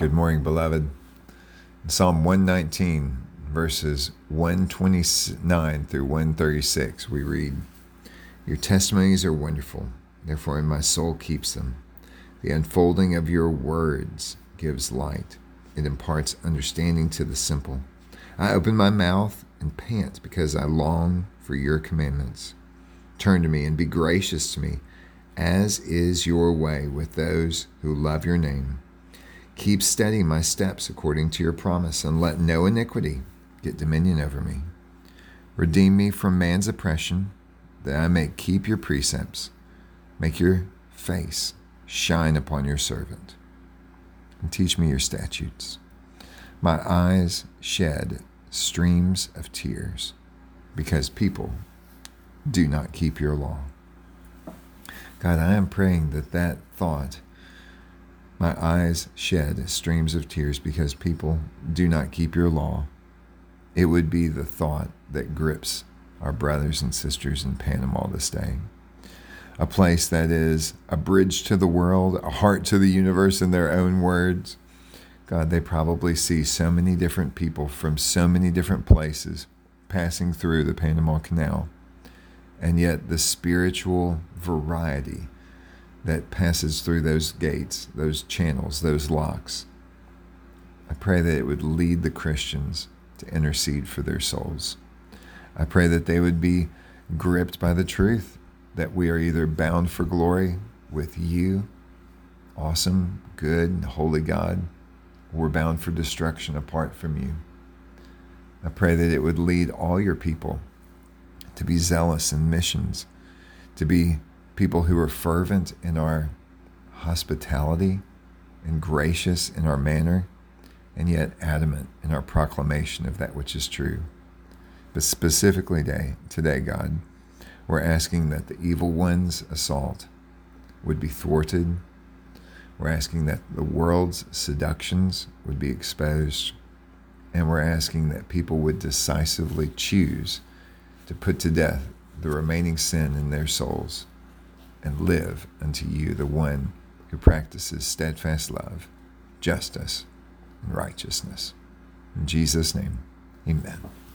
Good morning, beloved. In Psalm 119, verses 129 through 136, we read, "Your testimonies are wonderful, therefore my soul keeps them. The unfolding of your words gives light. It imparts understanding to the simple. I open my mouth and pant because I long for your commandments. Turn to me and be gracious to me, as is your way with those who love your name. Keep steady my steps according to your promise, and let no iniquity get dominion over me. Redeem me from man's oppression, that I may keep your precepts. Make your face shine upon your servant, and teach me your statutes. My eyes shed streams of tears, because people do not keep your law." God, I am praying that thought, my eyes shed streams of tears because people do not keep your law, it would be the thought that grips our brothers and sisters in Panama this day. A place that is a bridge to the world, a heart to the universe in their own words. God, they probably see so many different people from so many different places passing through the Panama Canal. And yet the spiritual variety that passes through those gates, those channels, those locks, I pray that it would lead the Christians to intercede for their souls. I pray that they would be gripped by the truth that we are either bound for glory with you, awesome, good, holy God, or we're bound for destruction apart from you. I pray that it would lead all your people to be zealous in missions, to be people who are fervent in our hospitality and gracious in our manner, and yet adamant in our proclamation of that which is true. But specifically today, God, we're asking that the evil one's assault would be thwarted. We're asking that the world's seductions would be exposed. And we're asking that people would decisively choose to put to death the remaining sin in their souls and live unto you, the one who practices steadfast love, justice, and righteousness. In Jesus' name, amen.